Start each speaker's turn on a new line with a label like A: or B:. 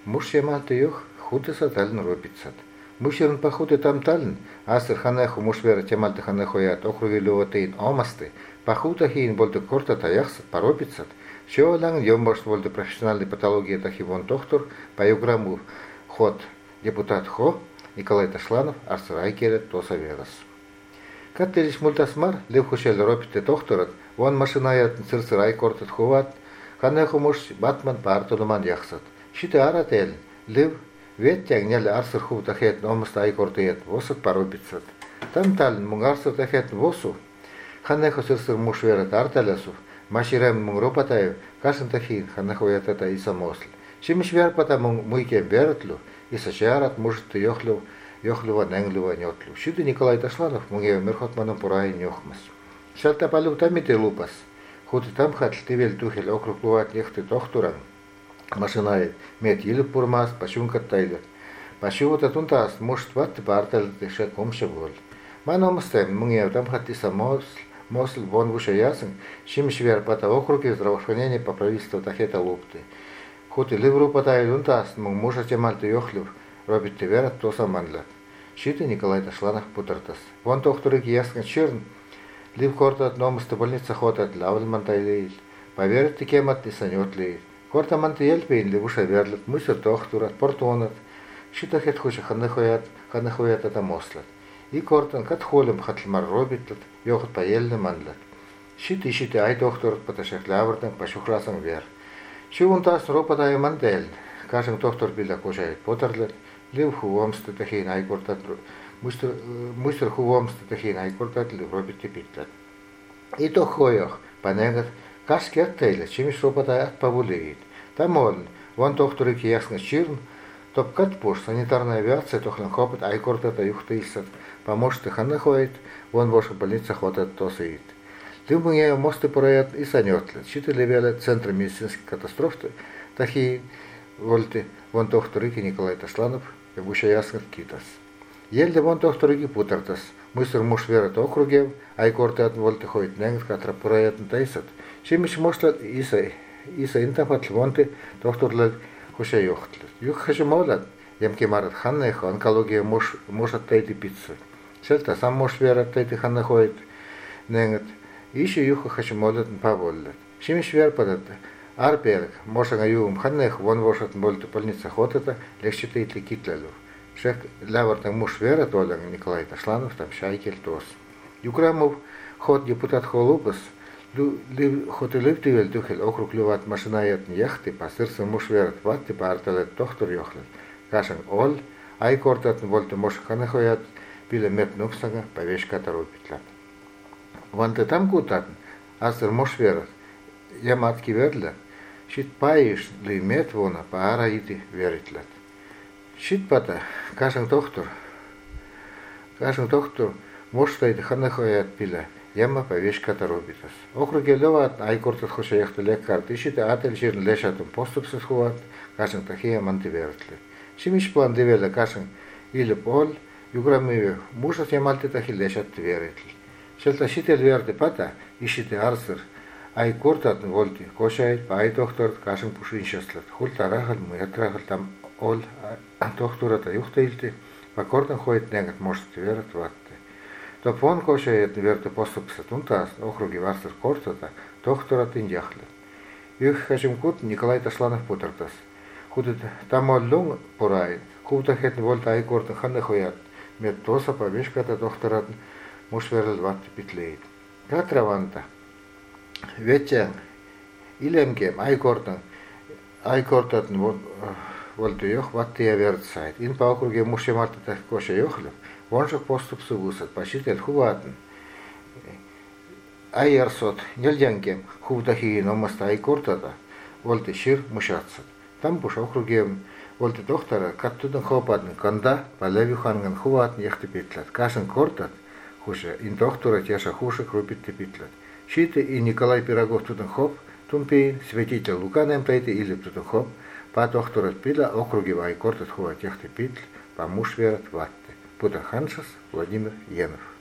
A: муж ямалты юх, хутыса талын робицат. Мушерн пахуты там талын, асыр ханаху мушвера темалты ханаху ят округи левотейн омасты, пахута хин болды корта таяхсат, поробицат. Шеолан йомбаш болды профессиональной патологии тахивон доктор, по юграмму ход депутат Хо, Николай Ташланов, Арсырайкере, Тоса Верас. Каттелиш мультасмар, лев хушел робите докторат, вон машина ят цирцырай кортат хуват, ханаху муш батман партунуман яхсат. Шите арател, лев веттяг нел арсыр ху тахет номаста ай кортет, восат поробицат. Там талин мунгарсыр тахет восу, ханаху цирцыр муш верат арталясу, маширам мунгропатаев, кашин тахин, ханаху ятата и самосль. Чимиш верпата муйке вератлу, и сачарат может йохлюва ненглюва нётлю. Шиды Николай Ташланов муге мерхотманом пурай нёхмас. Шалта палю тамите лупас. Хуты там хатл тивел тухел округ луат нехты тохтуран. Машинает мет еле пурмас, пашунка тайлет. Пашута тунтас может ватты партал тыше комше бол. Маномстем муге там хатти самосл вон выше ясен. Шимиш верпата округе здравоохранения по правительству тахета лупты. Хуты ливру патай тунтас мужа темальты йохлюв. Робит Тевера Тоса Мандлат. Шиты Николай Ташланов Путартас. Вон тохтурык ясный черн. Лив корта номаста больница хотат лавл мантайлейл. Поверит текемат и санет лейл. Корта мантаельпейн ливуша верлат. Мусор тохтурат портонат. Шита хет хуша ханахуят это мослат. И кортан кат холем хатлмар робитлат. Йохат паельны мандлат. Шиты ай тохтурат паташах лавртан пашухрасан вер. Шивун тас ропатай мантель. Кажем доктор биля кожает потерлет. Лев хувомсты тахин айкортат, мустер хувомсты тахин айкортат, лев робит тепитлет. И то хоях, панегат, каски оттейлет, чимиш ропотай отпавулеет. Там он, вон докторик ясно чирн, топ катпуш, санитарная авиация, тохлен хопот, айкортат, аюхтейсат, поможет их анахует, вон ваша больница хватает тосеит. Лев мне мосты проят и санетлет, щиты левелет центр медицинских катастроф, тахи вольты, вон докторик Николай Ташланов, Гуша ясных китас. Ельде вон докторики путартас. Мыстер муж верат округев, айкорте от вольты ходит ненгт, катра проятн тайсат. Шимиш мошлат иса интафат вонты доктор лед хуша йохтлет. Юх хаша молат, ямки марат ханнеха, онкология может тайти пиццу. Шельта сам муж верат тайти ханна ходит ненгт. Ищи юха хаша молат паволлет. Шимиш вер падат. Арперк, мошага юм ханнех, вон вошат больты больница хотата, легче тейти китлелов. Шех лявартан муж вера толя Николай Ташланов, там шайкель тос. Юграмов ход депутат Холупас, ход и лифтивель тухель округ люват машинаятн яхты, по сердцу муж верат ватты, по арталет тохтур йохлет. Кашан ол, ай кортатн вольты мош ханехоят, пиле мет нуксага, по вещь катару петлят. Ванты там кутатн, асер муж верат, я матки верля, щит паиш ли мет вона по араити веритлят. Щит пата, кажен доктор, может стоит ханахоят пиля, яма по вещь катаробитас. Округе леват, айкортат хоша яхта лекарт, и щит атель жирн лешатом поступсас хуват, кажен тахия манти веритлят. Шимиш план девеля кажен или пол, юграмиве, мужат ямальте тахи лешат веритл. Шелта щитель верде пата, и щите арсер, ай кортат вольти, кошает, ай доктор, кажем пушин счастлет. Хуль тарахал, муятрахал там ол, доктората юхтейльти, по кортан ходит негат, может верат ватте. Топ вон кошает верте поступса тунтас, округи варсер кортата, докторат иньяхлет. Юх хашим кут Николай Ташланов путартас. Худет там оллун пурай, хубтахет вольта ай кортан ханнахоят, мет тоса повешката докторат муж верл ватте питлеет. Катраванта. Ветчен илемгем айкортан вольты йох ватты я верцайт. Ин по округе муше марта коша йохлев, воншак поступ сувусат, пашитель хуватн. Айерсот нельдянгем хувтахи номаста айкортата, вольты шир мушатсат. Там пуш округем вольты доктора каттудан хопатн канда, палеви ханган хуватн яхты петлят. Кашен кортат, хуша ин доктора тяша хуша крупитты петлят. Щиты и Николай Пирогов тутенхоп, тунпейн, святитель Луканем тайты или тутенхоп, по докторат пила округи вайкортат хуа техты питл, по муж верат ватты. Путаханшас Владимир Янов.